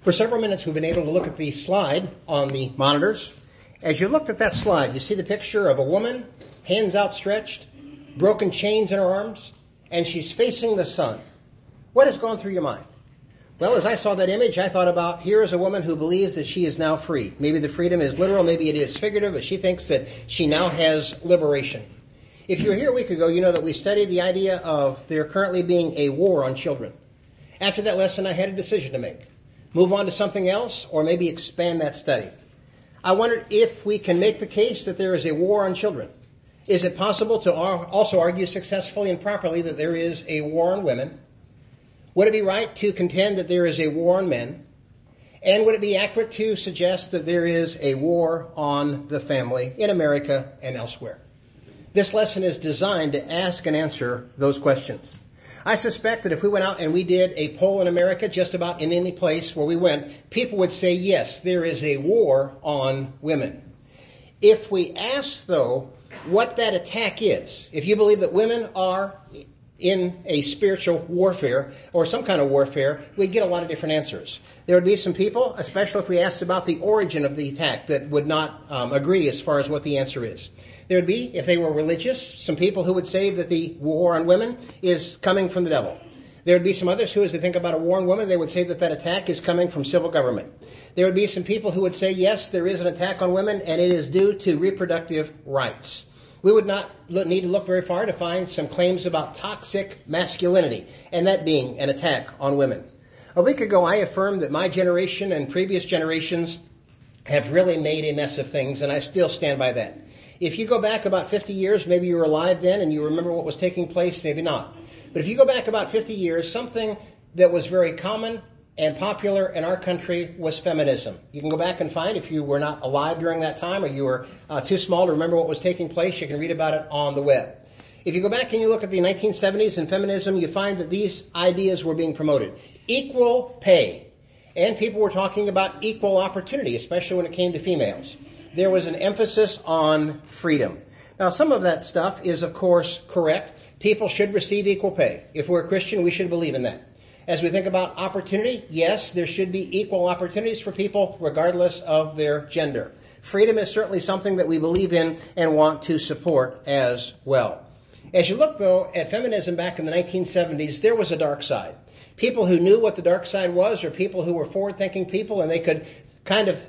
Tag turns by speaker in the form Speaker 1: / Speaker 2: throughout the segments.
Speaker 1: For several minutes, we've been able to look at the slide on the monitors. As you looked at that slide, you see the picture of a woman, hands outstretched, broken chains in her arms, and she's facing the sun. What has gone through your mind? Well, as I saw that image, I thought about, here is a woman who believes that she is now free. Maybe the freedom is literal, maybe it is figurative, but she thinks that she now has liberation. If you were here a week ago, you know that we studied the idea of there currently being a war on children. After that lesson, I had a decision to make. Move on to something else, or maybe expand that study. I wondered if we can make the case that there is a war on children. Is it possible to also argue successfully and properly that there is a war on women? Would it be right to contend that there is a war on men? And would it be accurate to suggest that there is a war on the family in America and elsewhere? This lesson is designed to ask and answer those questions. I suspect that if we went out and we did a poll in America, just about in any place where we went, people would say, yes, there is a war on women. If we ask, though, what that attack is, if you believe that women are in a spiritual warfare or some kind of warfare, we'd get a lot of different answers. There would be some people, especially if we asked about the origin of the attack, that would not agree as far as what the answer is. There would be, if they were religious, some people who would say that the war on women is coming from the devil. There would be some others who, as they think about a war on women, they would say that that attack is coming from civil government. There would be some people who would say, yes, there is an attack on women, and it is due to reproductive rights. We would not need to look very far to find some claims about toxic masculinity, and that being an attack on women. A week ago, I affirmed that my generation and previous generations have really made a mess of things, and I still stand by that. If you go back about 50 years, maybe you were alive then and you remember what was taking place, maybe not. But if you go back about 50 years, something that was very common and popular in our country was feminism. You can go back and find, if you were not alive during that time or you were too small to remember what was taking place, you can read about it on the web. If you go back and you look at the 1970s and feminism, you find that these ideas were being promoted. Equal pay. And people were talking about equal opportunity, especially when it came to females. There was an emphasis on freedom. Now, some of that stuff is, of course, correct. People should receive equal pay. If we're a Christian, we should believe in that. As we think about opportunity, yes, there should be equal opportunities for people regardless of their gender. Freedom is certainly something that we believe in and want to support as well. As you look, though, at feminism back in the 1970s, there was a dark side. People who knew what the dark side was, or people who were forward-thinking people and they could kind of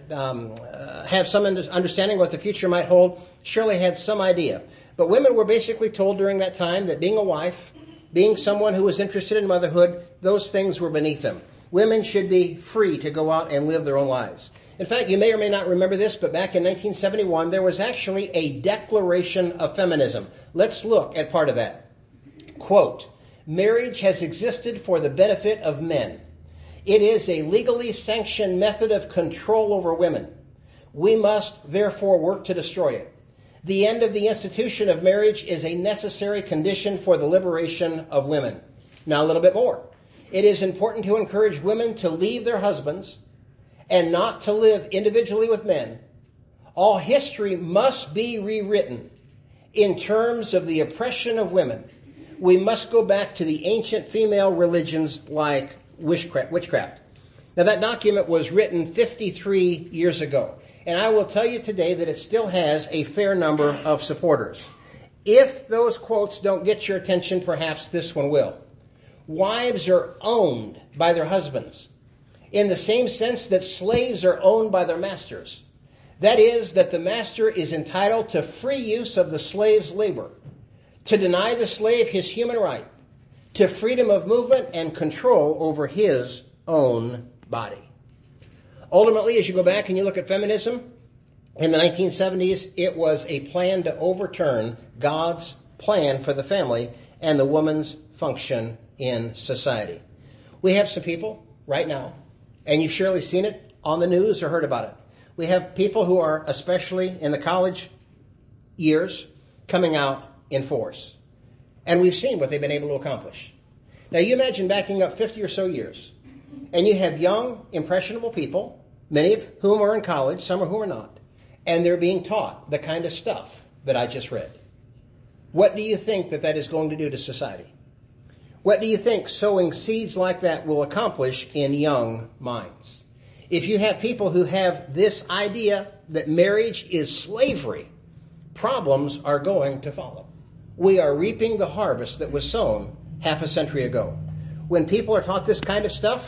Speaker 1: have some understanding what the future might hold, surely had some idea. But women were basically told during that time that being a wife, being someone who was interested in motherhood, those things were beneath them. Women should be free to go out and live their own lives. In fact, you may or may not remember this, but back in 1971, there was actually a declaration of feminism. Let's look at part of that. Quote, "Marriage has existed for the benefit of men. It is a legally sanctioned method of control over women. We must therefore work to destroy it. The end of the institution of marriage is a necessary condition for the liberation of women." Now a little bit more. "It is important to encourage women to leave their husbands and not to live individually with men. All history must be rewritten in terms of the oppression of women. We must go back to the ancient female religions like witchcraft." Now that document was written 53 years ago. And I will tell you today that it still has a fair number of supporters. If those quotes don't get your attention, perhaps this one will. Wives are owned by their husbands in the same sense that slaves are owned by their masters. That is, that the master is entitled to free use of the slave's labor, to deny the slave his human right, to freedom of movement and control over his own body. Ultimately, as you go back and you look at feminism, in the 1970s, it was a plan to overturn God's plan for the family and the woman's function in society. We have some people right now, and you've surely seen it on the news or heard about it. We have people who are, especially in the college years, coming out in force. And we've seen what they've been able to accomplish. Now you imagine backing up 50 or so years, and you have young, impressionable people, many of whom are in college, some of whom are not, and they're being taught the kind of stuff that I just read. What do you think that is going to do to society? What do you think sowing seeds like that will accomplish in young minds? If you have people who have this idea that marriage is slavery, problems are going to follow. We are reaping the harvest that was sown half a century ago. When people are taught this kind of stuff,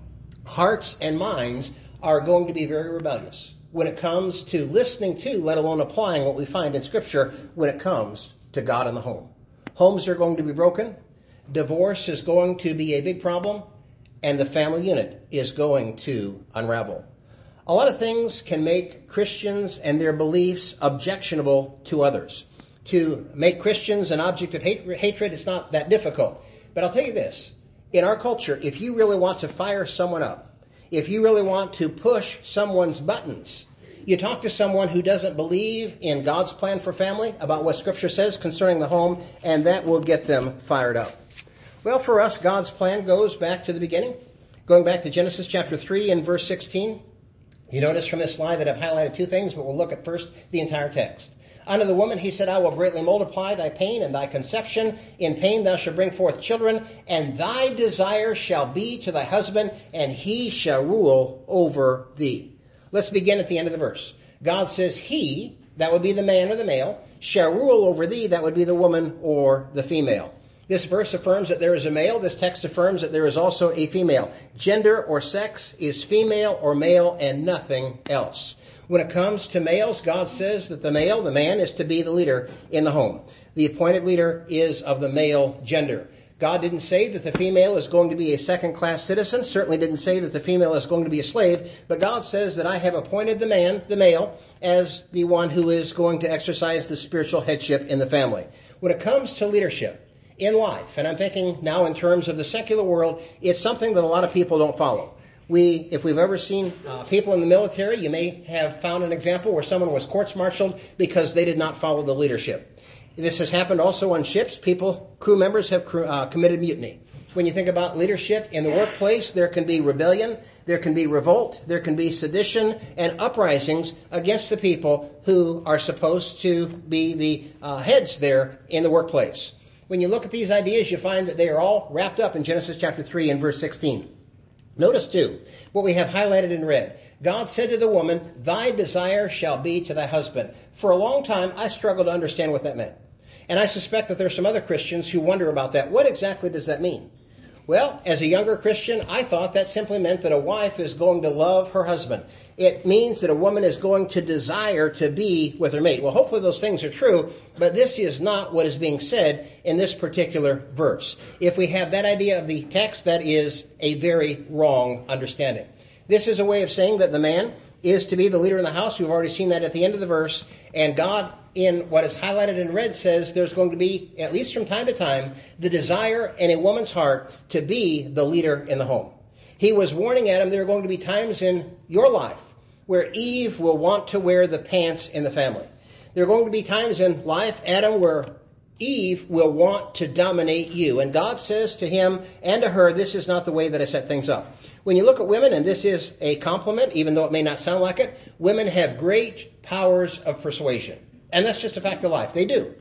Speaker 1: hearts and minds are going to be very rebellious when it comes to listening to, let alone applying what we find in Scripture when it comes to God in the home. Homes are going to be broken. Divorce is going to be a big problem. And the family unit is going to unravel. A lot of things can make Christians and their beliefs objectionable to others. To make Christians an object of hatred is not that difficult. But I'll tell you this. In our culture, if you really want to fire someone up, if you really want to push someone's buttons, you talk to someone who doesn't believe in God's plan for family, about what Scripture says concerning the home, and that will get them fired up. Well, for us, God's plan goes back to the beginning, going back to Genesis chapter 3 and verse 16. You notice from this slide that I've highlighted two things, but we'll look at first the entire text. Unto the woman he said, I will greatly multiply thy pain and thy conception. In pain thou shalt bring forth children, and thy desire shall be to thy husband, and he shall rule over thee. Let's begin at the end of the verse. God says he, that would be the man or the male, shall rule over thee, that would be the woman or the female. This verse affirms that there is a male. This text affirms that there is also a female. Gender or sex is female or male and nothing else. When it comes to males, God says that the male, the man, is to be the leader in the home. The appointed leader is of the male gender. God didn't say that the female is going to be a second-class citizen, certainly didn't say that the female is going to be a slave, but God says that I have appointed the man, the male, as the one who is going to exercise the spiritual headship in the family. When it comes to leadership in life, and I'm thinking now in terms of the secular world, it's something that a lot of people don't follow. If we've ever seen people in the military, you may have found an example where someone was courts-martialed because they did not follow the leadership. This has happened also on ships. Crew members have committed mutiny. When you think about leadership in the workplace, there can be rebellion, there can be revolt, there can be sedition and uprisings against the people who are supposed to be the heads there in the workplace. When you look at these ideas, you find that they are all wrapped up in Genesis chapter 3 and verse 16. Notice, too, what we have highlighted in red. God said to the woman, thy desire shall be to thy husband. For a long time, I struggled to understand what that meant. And I suspect that there are some other Christians who wonder about that. What exactly does that mean? Well, as a younger Christian, I thought that simply meant that a wife is going to love her husband. It means that a woman is going to desire to be with her mate. Well, hopefully those things are true, but this is not what is being said in this particular verse. If we have that idea of the text, that is a very wrong understanding. This is a way of saying that the man is to be the leader in the house. We've already seen that at the end of the verse. And God, in what is highlighted in red, says there's going to be, at least from time to time, the desire in a woman's heart to be the leader in the home. He was warning Adam there are going to be times in your life where Eve will want to wear the pants in the family. There are going to be times in life, Adam, where Eve will want to dominate you. And God says to him and to her, this is not the way that I set things up. When you look at women, and this is a compliment, even though it may not sound like it, women have great powers of persuasion. And that's just a fact of life. They do.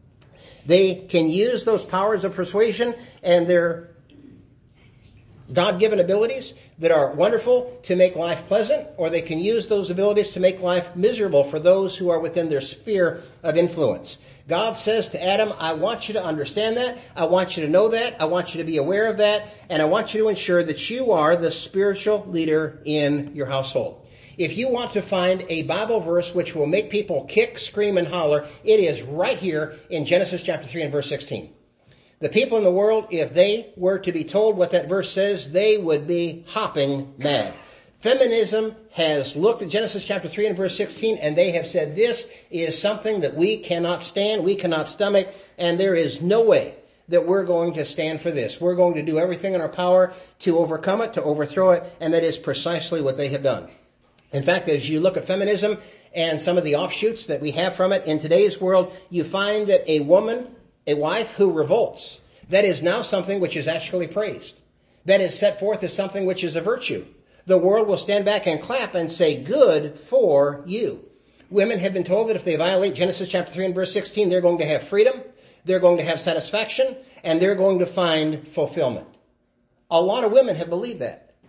Speaker 1: They can use those powers of persuasion and their God-given abilities that are wonderful to make life pleasant, or they can use those abilities to make life miserable for those who are within their sphere of influence. God says to Adam, I want you to understand that. I want you to know that. I want you to be aware of that. And I want you to ensure that you are the spiritual leader in your household. If you want to find a Bible verse which will make people kick, scream, and holler, it is right here in Genesis chapter 3 and verse 16. The people in the world, if they were to be told what that verse says, they would be hopping mad. Feminism has looked at Genesis chapter 3 and verse 16, and they have said this is something that we cannot stand, we cannot stomach, and there is no way that we're going to stand for this. We're going to do everything in our power to overcome it, to overthrow it, and that is precisely what they have done. In fact, as you look at feminism and some of the offshoots that we have from it in today's world, you find that a woman, a wife who revolts, that is now something which is actually praised. That is set forth as something which is a virtue. The world will stand back and clap and say, good for you. Women have been told that if they violate Genesis chapter 3 and verse 16, they're going to have freedom, they're going to have satisfaction, and they're going to find fulfillment. A lot of women have believed that.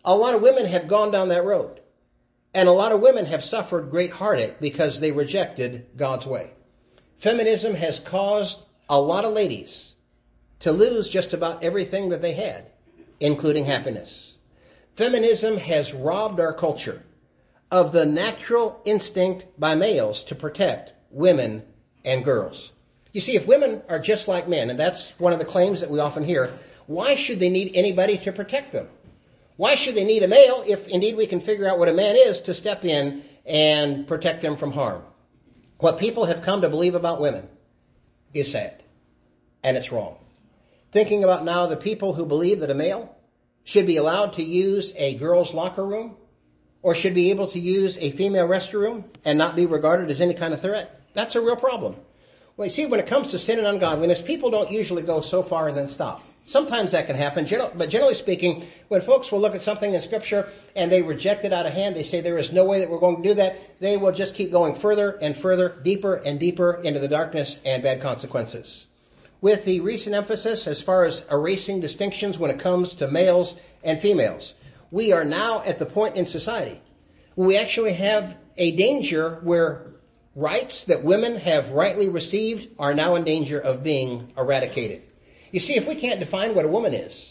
Speaker 1: A lot of women have gone down that road. And a lot of women have suffered great heartache because they rejected God's way. Feminism has caused a lot of ladies to lose just about everything that they had, including happiness. Feminism has robbed our culture of the natural instinct by males to protect women and girls. You see, if women are just like men, and that's one of the claims that we often hear, why should they need anybody to protect them? Why should they need a male if indeed we can figure out what a man is to step in and protect them from harm? What people have come to believe about women is sad, and it's wrong. Thinking about now the people who believe that a male should be allowed to use a girl's locker room or should be able to use a female restroom and not be regarded as any kind of threat, that's a real problem. Well, you see, when it comes to sin and ungodliness, people don't usually go so far and then stop. Sometimes that can happen, but generally speaking, when folks will look at something in Scripture and they reject it out of hand, they say there is no way that we're going to do that, they will just keep going further and further, deeper and deeper into the darkness and bad consequences. With the recent emphasis as far as erasing distinctions when it comes to males and females, we are now at the point in society where we actually have a danger where rights that women have rightly received are now in danger of being eradicated. You see, if we can't define what a woman is,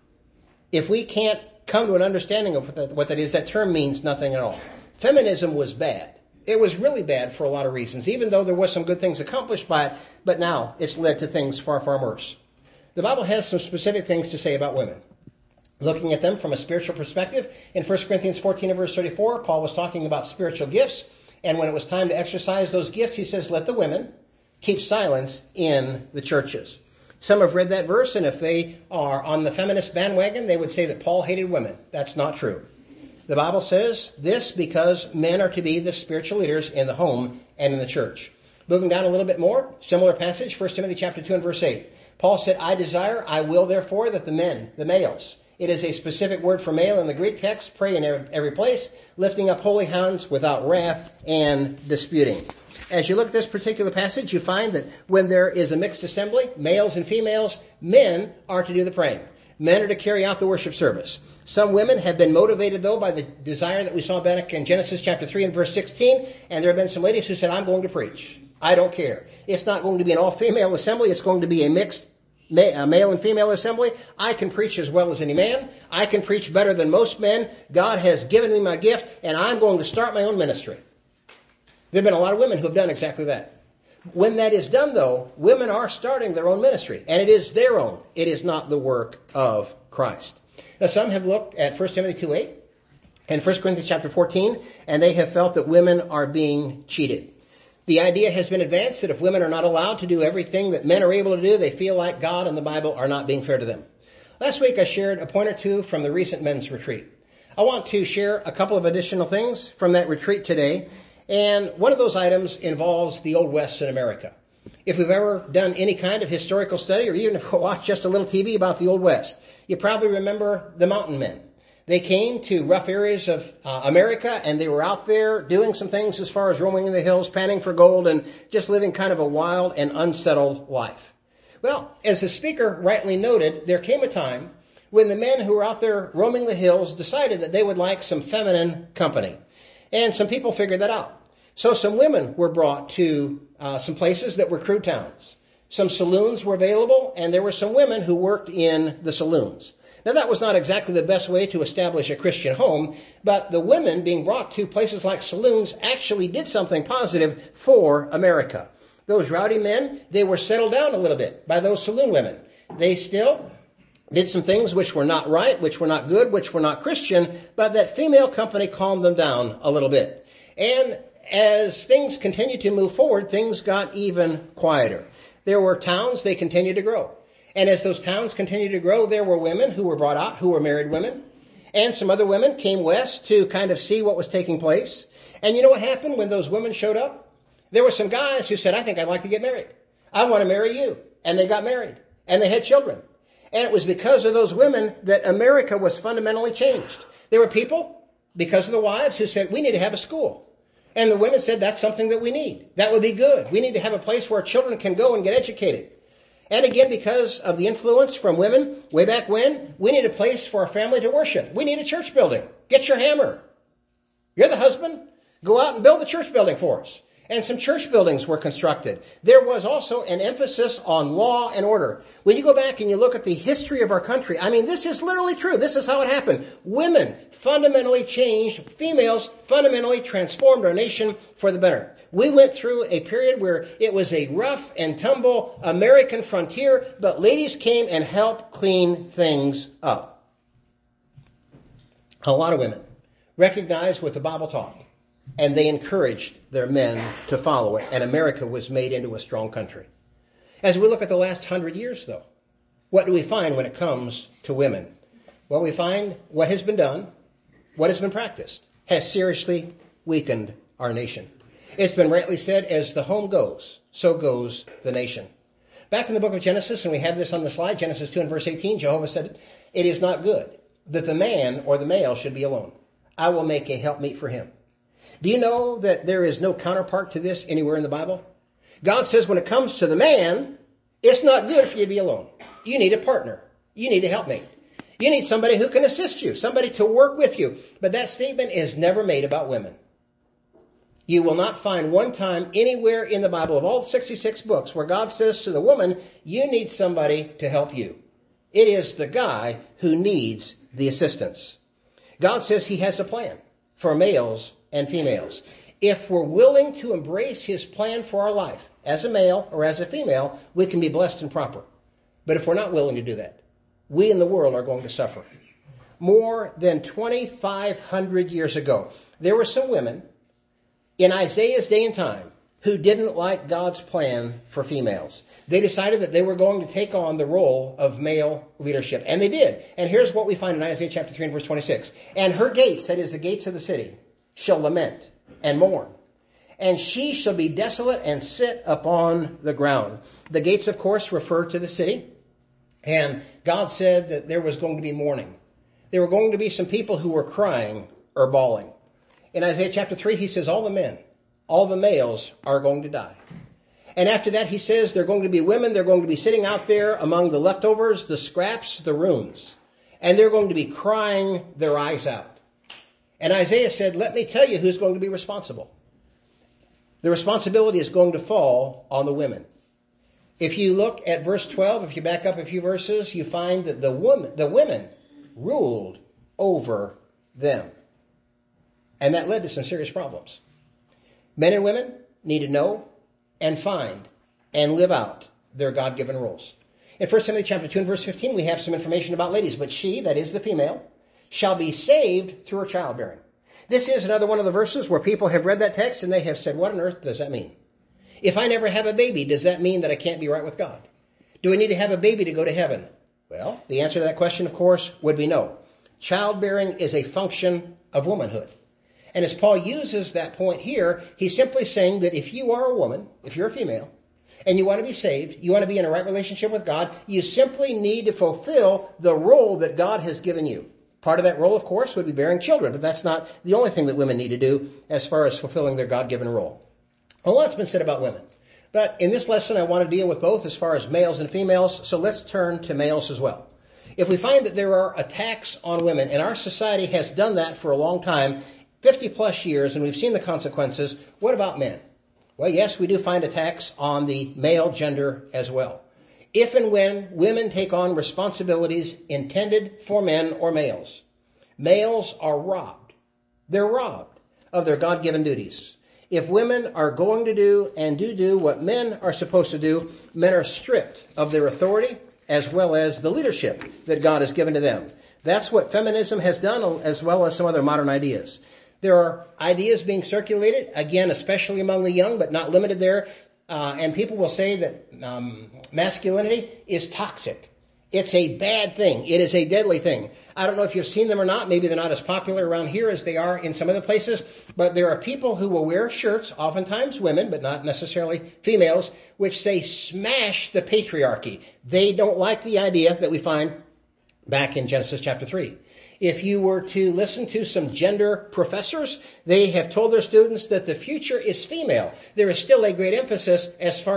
Speaker 1: if we can't come to an understanding of what that is, that term means nothing at all. Feminism was bad. It was really bad for a lot of reasons, even though there was some good things accomplished by it, but now it's led to things far, far worse. The Bible has some specific things to say about women. Looking at them from a spiritual perspective, in 1 Corinthians 14 and verse 34, Paul was talking about spiritual gifts, and when it was time to exercise those gifts, he says, let the women keep silence in the churches. Some have read that verse, and if they are on the feminist bandwagon, they would say that Paul hated women. That's not true. The Bible says this because men are to be the spiritual leaders in the home and in the church. Moving down a little bit more, similar passage, 1 Timothy chapter 2 and verse 8. Paul said, I will therefore that the men, the males, it is a specific word for male in the Greek text, pray in every place, lifting up holy hands without wrath and disputing. As you look at this particular passage, you find that when there is a mixed assembly, males and females, men are to do the praying. Men are to carry out the worship service. Some women have been motivated, though, by the desire that we saw back in Genesis chapter 3 and verse 16, and there have been some ladies who said, I'm going to preach. I don't care. It's not going to be an all-female assembly. It's going to be a mixed male and female assembly. I can preach as well as any man. I can preach better than most men. God has given me my gift, and I'm going to start my own ministry. There have been a lot of women who have done exactly that. When that is done, though, women are starting their own ministry, and it is their own. It is not the work of Christ. Now, some have looked at 1 Timothy 2:8 and 1 Corinthians chapter 14, and they have felt that women are being cheated. The idea has been advanced that if women are not allowed to do everything that men are able to do, they feel like God and the Bible are not being fair to them. Last week, I shared a point or two from the recent men's retreat. I want to share a couple of additional things from that retreat today. And one of those items involves the Old West in America. If we've ever done any kind of historical study, or even if we watched just a little TV about the Old West, you probably remember the mountain men. They came to rough areas of America, and they were out there doing some things as far as roaming in the hills, panning for gold, and just living kind of a wild and unsettled life. Well, as the speaker rightly noted, there came a time when the men who were out there roaming the hills decided that they would like some feminine company. And some people figured that out. So some women were brought to some places that were crude towns. Some saloons were available, and there were some women who worked in the saloons. Now, that was not exactly the best way to establish a Christian home, but the women being brought to places like saloons actually did something positive for America. Those rowdy men, they were settled down a little bit by those saloon women. They still did some things which were not right, which were not good, which were not Christian, but that female company calmed them down a little bit. And as things continued to move forward, things got even quieter. There were towns, they continued to grow. And as those towns continued to grow, there were women who were brought out, who were married women. And some other women came west to kind of see what was taking place. And you know what happened when those women showed up? There were some guys who said, I think I'd like to get married. I want to marry you. And they got married. And they had children. And it was because of those women that America was fundamentally changed. There were people, because of the wives, who said, we need to have a school. And the women said, that's something that we need. That would be good. We need to have a place where children can go and get educated. And again, because of the influence from women way back when, we need a place for our family to worship. We need a church building. Get your hammer. You're the husband. Go out and build a church building for us. And some church buildings were constructed. There was also an emphasis on law and order. When you go back and you look at the history of our country, I mean, this is literally true. This is how it happened. Women fundamentally changed. Females fundamentally transformed our nation for the better. We went through a period where it was a rough and tumble American frontier, but ladies came and helped clean things up. A lot of women recognized what the Bible taught, and they encouraged their men to follow it, and America was made into a strong country. As we look at the last 100 years, though, what do we find when it comes to women? Well, we find what has been done, what has been practiced, has seriously weakened our nation. It's been rightly said, as the home goes, so goes the nation. Back in the book of Genesis, and we have this on the slide, Genesis 2 and verse 18, Jehovah said, "It is not good that the man or the male should be alone. I will make a helpmeet for him." Do you know that there is no counterpart to this anywhere in the Bible? God says when it comes to the man, it's not good for you to be alone. You need a partner. You need a helpmate. You need somebody who can assist you, somebody to work with you. But that statement is never made about women. You will not find one time anywhere in the Bible of all 66 books where God says to the woman, you need somebody to help you. It is the guy who needs the assistance. God says he has a plan for males and females. If we're willing to embrace his plan for our life, as a male or as a female, we can be blessed and proper. But if we're not willing to do that, we in the world are going to suffer. More than 2,500 years ago, there were some women in Isaiah's day and time who didn't like God's plan for females. They decided that they were going to take on the role of male leadership. And they did. And here's what we find in Isaiah chapter 3 and verse 26. "And her gates," that is the gates of the city, "shall lament and mourn. And she shall be desolate and sit upon the ground." The gates, of course, refer to the city. And God said that there was going to be mourning. There were going to be some people who were crying or bawling. In Isaiah chapter 3, he says all the men, all the males are going to die. And after that, he says they're going to be women. They're going to be sitting out there among the leftovers, the scraps, the ruins. And they're going to be crying their eyes out. And Isaiah said, let me tell you who's going to be responsible. The responsibility is going to fall on the women. If you look at verse 12, if you back up a few verses, you find that the women ruled over them. And that led to some serious problems. Men and women need to know and find and live out their God-given roles. In 1 Timothy chapter 2 and verse 15, we have some information about ladies. But she, that is the female, shall be saved through her childbearing. This is another one of the verses where people have read that text and they have said, what on earth does that mean? If I never have a baby, does that mean that I can't be right with God? Do I need to have a baby to go to heaven? Well, the answer to that question, of course, would be no. Childbearing is a function of womanhood. And as Paul uses that point here, he's simply saying that if you are a woman, if you're a female, and you want to be saved, you want to be in a right relationship with God, you simply need to fulfill the role that God has given you. Part of that role, of course, would be bearing children, but that's not the only thing that women need to do as far as fulfilling their God-given role. A lot's been said about women, but in this lesson I want to deal with both as far as males and females, so let's turn to males as well. If we find that there are attacks on women, and our society has done that for a long time, 50 plus years, and we've seen the consequences, what about men? Well, yes, we do find attacks on the male gender as well. If and when women take on responsibilities intended for men or males, males are robbed. They're robbed of their God-given duties. If women are going to do and do what men are supposed to do, men are stripped of their authority as well as the leadership that God has given to them. That's what feminism has done, as well as some other modern ideas. There are ideas being circulated, again, especially among the young, but not limited there. And people will say that masculinity is toxic. It's a bad thing. It is a deadly thing. I don't know if you've seen them or not. Maybe they're not as popular around here as they are in some other places. But there are people who will wear shirts, oftentimes women, but not necessarily females, which say smash the patriarchy. They don't like the idea that we find back in Genesis chapter 3. If you were to listen to some gender professors, they have told their students that the future is female. There is still a great emphasis as far as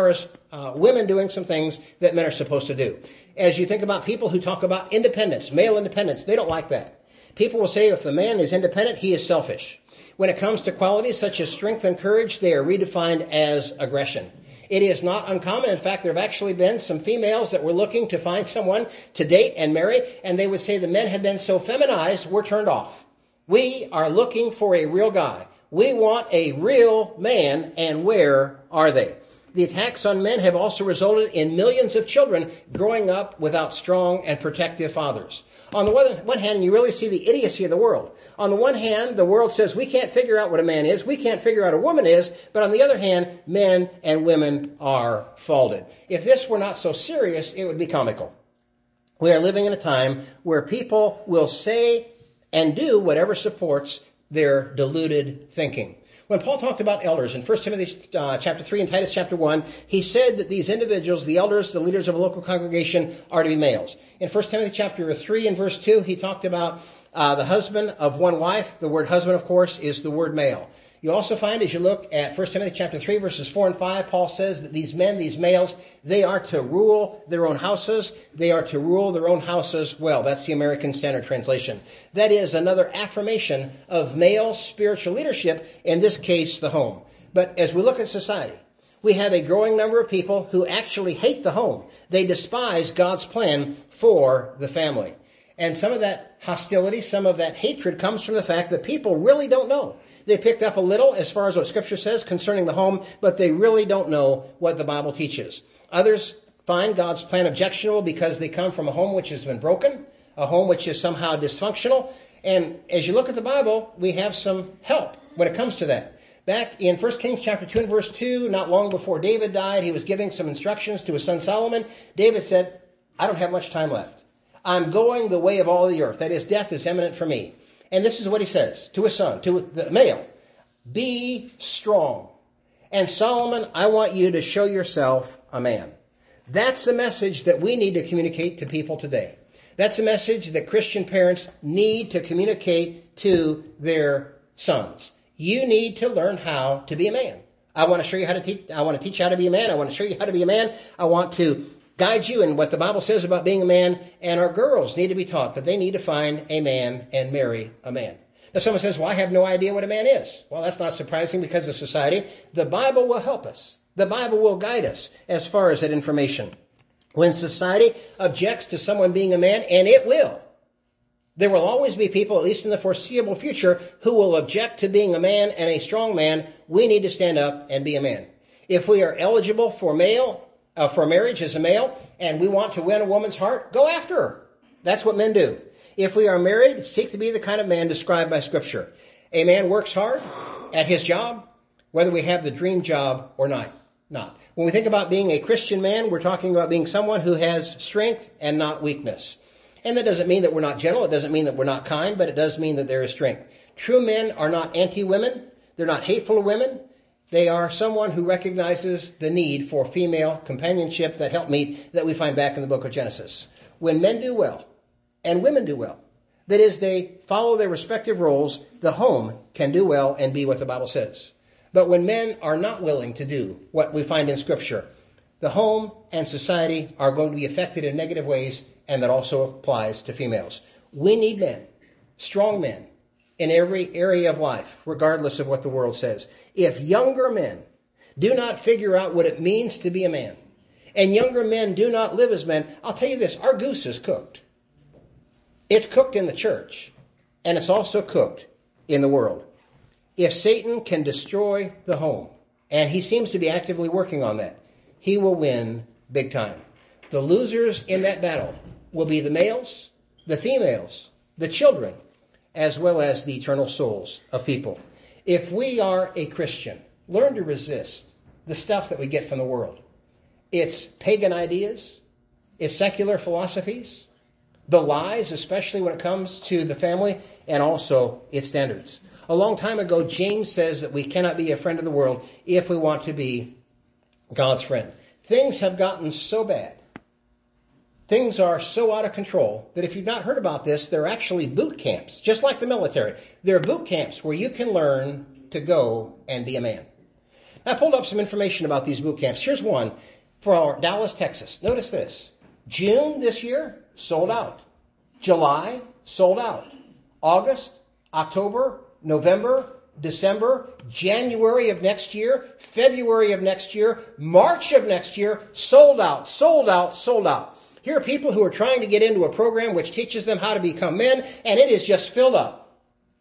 Speaker 1: women doing some things that men are supposed to do. As you think about people who talk about independence, male independence, they don't like that. People will say if a man is independent, he is selfish. When it comes to qualities such as strength and courage, they are redefined as aggression. It is not uncommon. In fact, there have actually been some females that were looking to find someone to date and marry, and they would say the men have been so feminized, we're turned off. We are looking for a real guy. We want a real man, and where are they? The attacks on men have also resulted in millions of children growing up without strong and protective fathers. On the one hand, you really see the idiocy of the world. On the one hand, the world says we can't figure out what a man is, we can't figure out what a woman is, but on the other hand, men and women are faulted. If this were not so serious, it would be comical. We are living in a time where people will say and do whatever supports their deluded thinking. When Paul talked about elders in 1 Timothy chapter 3 and Titus chapter 1, he said that these individuals, the elders, the leaders of a local congregation, are to be males. In 1 Timothy chapter 3 and verse 2, he talked about the husband of one wife. The word husband, of course, is the word male. You also find, as you look at 1 Timothy chapter 3, verses 4 and 5, Paul says that these men, these males, they are to rule their own houses. They are to rule their own houses well. That's the American Standard Translation. That is another affirmation of male spiritual leadership, in this case, the home. But as we look at society, we have a growing number of people who actually hate the home. They despise God's plan for the family. And some of that hostility, some of that hatred comes from the fact that people really don't know. They picked up a little as far as what Scripture says concerning the home, but they really don't know what the Bible teaches. Others find God's plan objectionable because they come from a home which has been broken, a home which is somehow dysfunctional. And as you look at the Bible, we have some help when it comes to that. Back in 1 Kings chapter 2 and verse 2, not long before David died, he was giving some instructions to his son Solomon. David said, I don't have much time left. I'm going the way of all the earth. That is, death is imminent for me. And this is what he says to his son, to the male. Be strong. And Solomon, I want you to show yourself a man. That's the message that we need to communicate to people today. That's a message that Christian parents need to communicate to their sons. You need to learn how to be a man. I want to show you how to teach. I want to teach you how to be a man. I want to show you how to be a man. I want to guide you in what the Bible says about being a man. And our girls need to be taught that they need to find a man and marry a man. Now someone says, well, I have no idea what a man is. Well, that's not surprising because of society. The Bible will help us. The Bible will guide us as far as that information. When society objects to someone being a man, and it will, there will always be people, at least in the foreseeable future, who will object to being a man and a strong man. We need to stand up and be a man. If we are eligible for marriage as a male, and we want to win a woman's heart, go after her. That's what men do. If we are married, seek to be the kind of man described by Scripture. A man works hard at his job, whether we have the dream job or not. When we think about being a Christian man, we're talking about being someone who has strength and not weakness. And that doesn't mean that we're not gentle. It doesn't mean that we're not kind, but it does mean that there is strength. True men are not anti-women. They're not hateful to women. They are someone who recognizes the need for female companionship, that helpmeet that we find back in the book of Genesis. When men do well, and women do well, that is, they follow their respective roles, the home can do well and be what the Bible says. But when men are not willing to do what we find in Scripture, the home and society are going to be affected in negative ways, and that also applies to females. We need men, strong men, in every area of life, regardless of what the world says. If younger men do not figure out what it means to be a man, and younger men do not live as men, I'll tell you this, our goose is cooked. It's cooked in the church, and it's also cooked in the world. If Satan can destroy the home, and he seems to be actively working on that, he will win big time. The losers in that battle will be the males, the females, the children, as well as the eternal souls of people. If we are a Christian, learn to resist the stuff that we get from the world. It's pagan ideas, it's secular philosophies, the lies, especially when it comes to the family, and also its standards. A long time ago, James says that we cannot be a friend of the world if we want to be God's friend. Things have gotten so bad. Things are so out of control that if you've not heard about this, there are actually boot camps, just like the military. There are boot camps where you can learn to go and be a man. Now, I pulled up some information about these boot camps. Here's one. for Dallas, Texas. Notice this. June this year, sold out. July, sold out. August, October, November, December, January of next year, February of next year, March of next year, sold out, sold out, sold out. Here are people who are trying to get into a program which teaches them how to become men, and it is just filled up.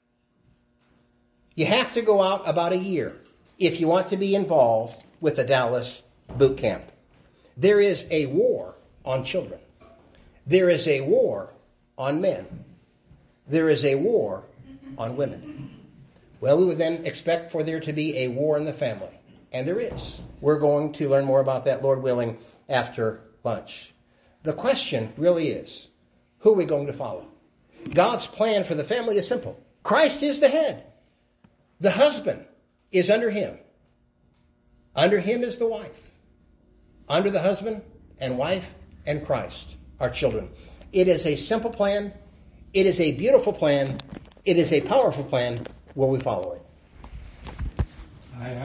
Speaker 1: You have to go out about a year if you want to be involved with the Dallas boot camp. There is a war on children. There is a war on men. There is a war on women. Well, we would then expect for there to be a war in the family. And there is. We're going to learn more about that, Lord willing, after lunch. The question really is, who are we going to follow? God's plan for the family is simple. Christ is the head. The husband is under him. Under him is the wife. Under the husband and wife and Christ are children. It is a simple plan. It is a beautiful plan. It is a powerful plan. Will we follow it?